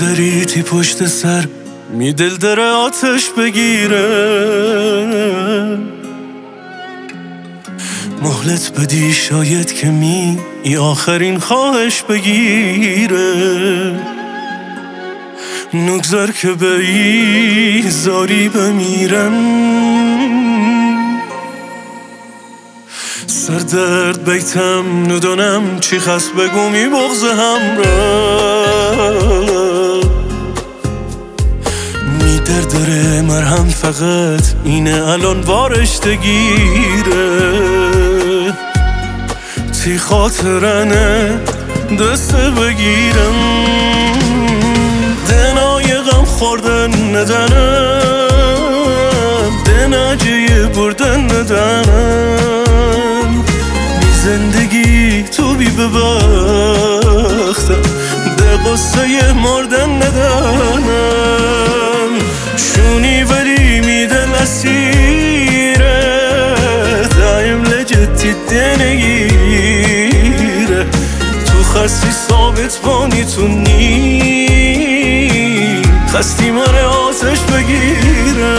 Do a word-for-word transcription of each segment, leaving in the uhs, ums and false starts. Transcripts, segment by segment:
نگذاریتی پشت سر می دل داره آتش بگیره، مهلت بدی شاید که می ای آخرین خواهش بگیره. نگذار که به ای زاری بمیرم، سر درد بیتم ندانم چی خست بگو می بغض همراه. می درد داره مرهم فقط اینه الان وارش دگیره. تی خاطرنه دست بگیرم، دنای غم خوردن ندنم، دنجه بردن ندنم. بی زندگی تو بی ببختم، به قصه مردن ندنم. شونی ولی میدل اسیره، دایم لجتی دنگیره. تو خستی ثابت بانی تو نی، خستی من آتش بگیره.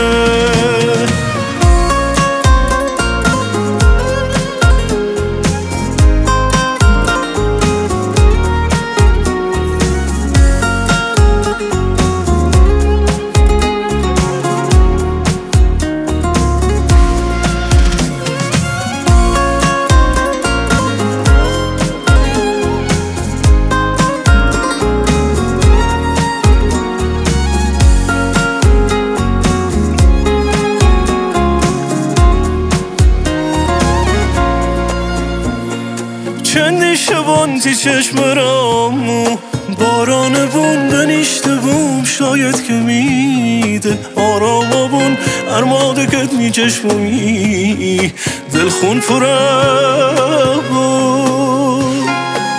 چندی شبان تی چشم رامو، باران بون دنیشته بوم. شاید که میده آرام بون، ارماده کد می چشمومی دل خون پره بود.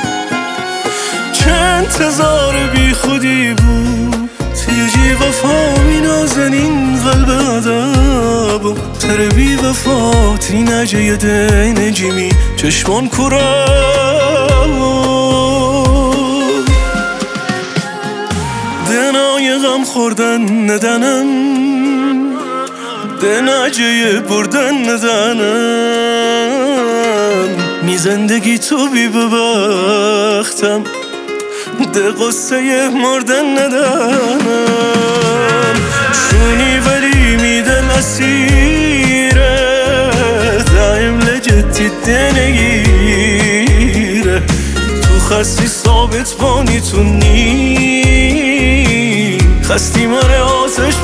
چند تزار بی خودی بود، تیجی وفا می نازنین قلب ادب. تر بی وفا تی نجه ده نجیمی چشمان کره. دنای غم خوردن ندنم، دنجه بردن ندنم. می زندگی تو بی ببختم، ده قصه مردن ندنم. شونی ولی می دل اسیره، دایم لجتی دنگیره. تو خستی ثابت بانی تو نی، خستی من آتش